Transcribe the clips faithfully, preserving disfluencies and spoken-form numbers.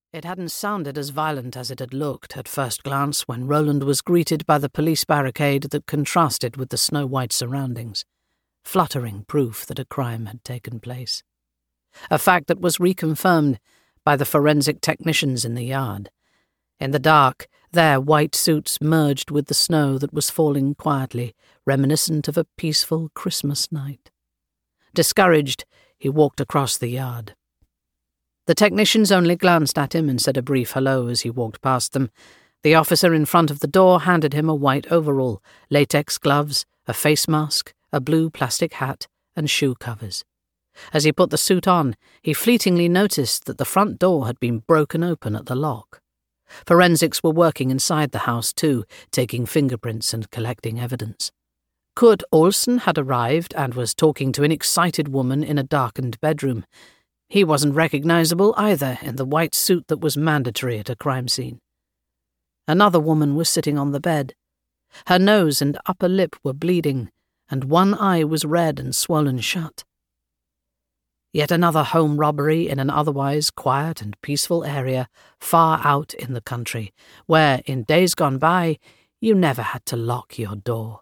It hadn't sounded as violent as it had looked at first glance when Roland was greeted by the police barricade that contrasted with the snow-white surroundings, fluttering proof that a crime had taken place. A fact that was reconfirmed by the forensic technicians in the yard. In the dark, their white suits merged with the snow that was falling quietly, reminiscent of a peaceful Christmas night. Discouraged, he walked across the yard. The technicians only glanced at him and said a brief hello as he walked past them. The officer in front of the door handed him a white overall, latex gloves, a face mask, a blue plastic hat, and shoe covers. As he put the suit on, he fleetingly noticed that the front door had been broken open at the lock. Forensics were working inside the house too, taking fingerprints and collecting evidence. Kurt Olsen had arrived and was talking to an excited woman in a darkened bedroom. He wasn't recognizable either in the white suit that was mandatory at a crime scene. Another woman was sitting on the bed. Her nose and upper lip were bleeding, and one eye was red and swollen shut. Yet another home robbery in an otherwise quiet and peaceful area far out in the country, where, in days gone by, you never had to lock your door.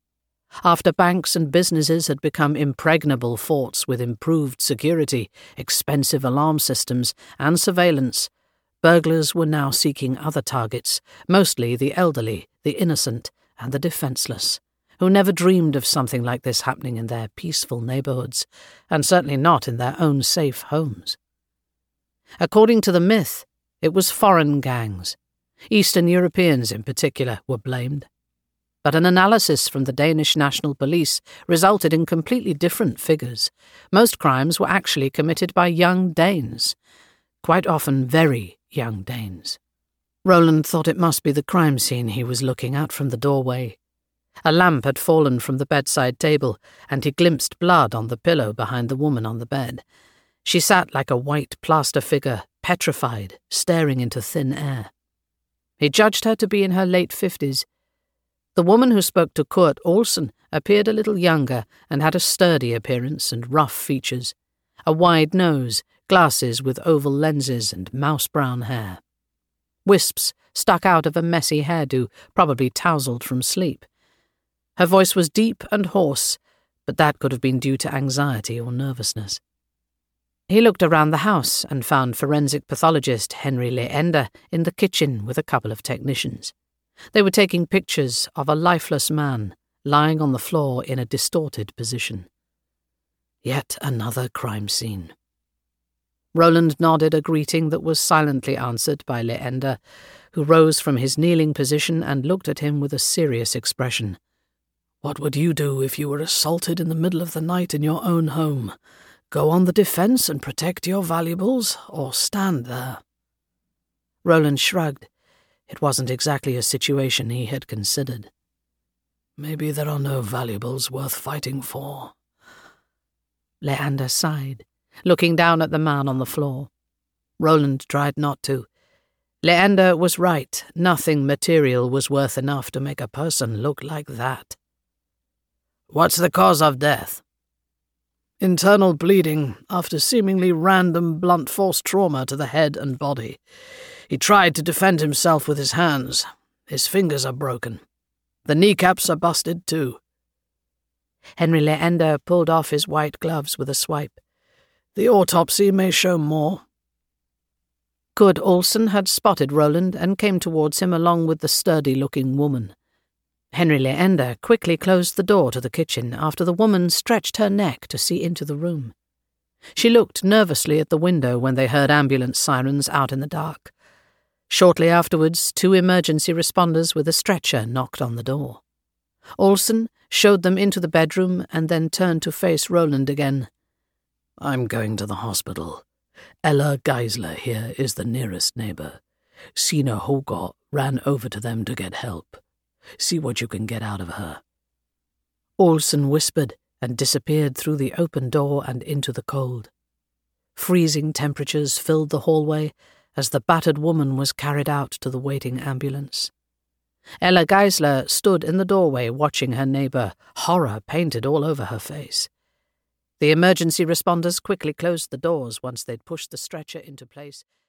After banks and businesses had become impregnable forts with improved security, expensive alarm systems, and surveillance, burglars were now seeking other targets, mostly the elderly, the innocent, and the defenseless, who never dreamed of something like this happening in their peaceful neighborhoods, and certainly not in their own safe homes. According to the myth, it was foreign gangs. Eastern Europeans in particular were blamed. But an analysis from the Danish National Police resulted in completely different figures. Most crimes were actually committed by young Danes, quite often very young Danes. Roland thought it must be the crime scene he was looking at from the doorway. A lamp had fallen from the bedside table, and he glimpsed blood on the pillow behind the woman on the bed. She sat like a white plaster figure, petrified, staring into thin air. He judged her to be in her late fifties. The woman who spoke to Kurt Olsen appeared a little younger and had a sturdy appearance and rough features, a wide nose, glasses with oval lenses, and mouse-brown hair. Wisps stuck out of a messy hairdo, probably tousled from sleep. Her voice was deep and hoarse, but that could have been due to anxiety or nervousness. He looked around the house and found forensic pathologist Henry Leander in the kitchen with a couple of technicians. They were taking pictures of a lifeless man lying on the floor in a distorted position. Yet another crime scene. Roland nodded a greeting that was silently answered by Leander, who rose from his kneeling position and looked at him with a serious expression. "What would you do if you were assaulted in the middle of the night in your own home? Go on the defense and protect your valuables, or stand there?" Roland shrugged. It wasn't exactly a situation he had considered. "Maybe there are no valuables worth fighting for." Leander sighed, looking down at the man on the floor. Roland tried not to. Leander was right. Nothing material was worth enough to make a person look like that. "What's the cause of death?" "Internal bleeding after seemingly random blunt force trauma to the head and body. He tried to defend himself with his hands. His fingers are broken. The kneecaps are busted too." Henry Leander pulled off his white gloves with a swipe. "The autopsy may show more." Kurt Olsen had spotted Roland and came towards him along with the sturdy-looking woman. Henry Leander quickly closed the door to the kitchen after the woman stretched her neck to see into the room. She looked nervously at the window when they heard ambulance sirens out in the dark. Shortly afterwards, two emergency responders with a stretcher knocked on the door. Olsen showed them into the bedroom and then turned to face Roland again. "I'm going to the hospital. Ella Geisler here is the nearest neighbor. Sina Hogor ran over to them to get help. See what you can get out of her." Olsen whispered and disappeared through the open door and into the cold. Freezing temperatures filled the hallway as the battered woman was carried out to the waiting ambulance. Ella Geisler stood in the doorway watching her neighbor, horror painted all over her face. The emergency responders quickly closed the doors once they'd pushed the stretcher into place.